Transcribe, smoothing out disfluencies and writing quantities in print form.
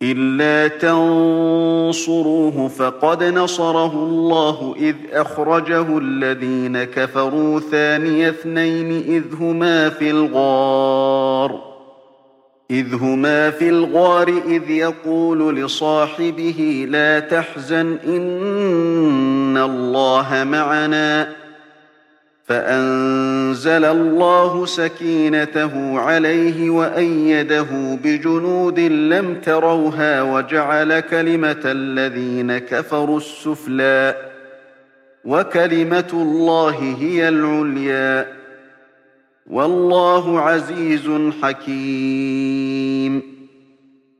إلا تنصروه فقد نصره الله إذ أخرجه الذين كفروا ثاني اثنين إذ هما في الغار إذ يقول لصاحبه لا تحزن إن الله معنا فأنزل الله سكينته عليه وأيده بجنود لم تروها وجعل كلمة الذين كفروا السفلى وكلمة الله هي العليا والله عزيز حكيم.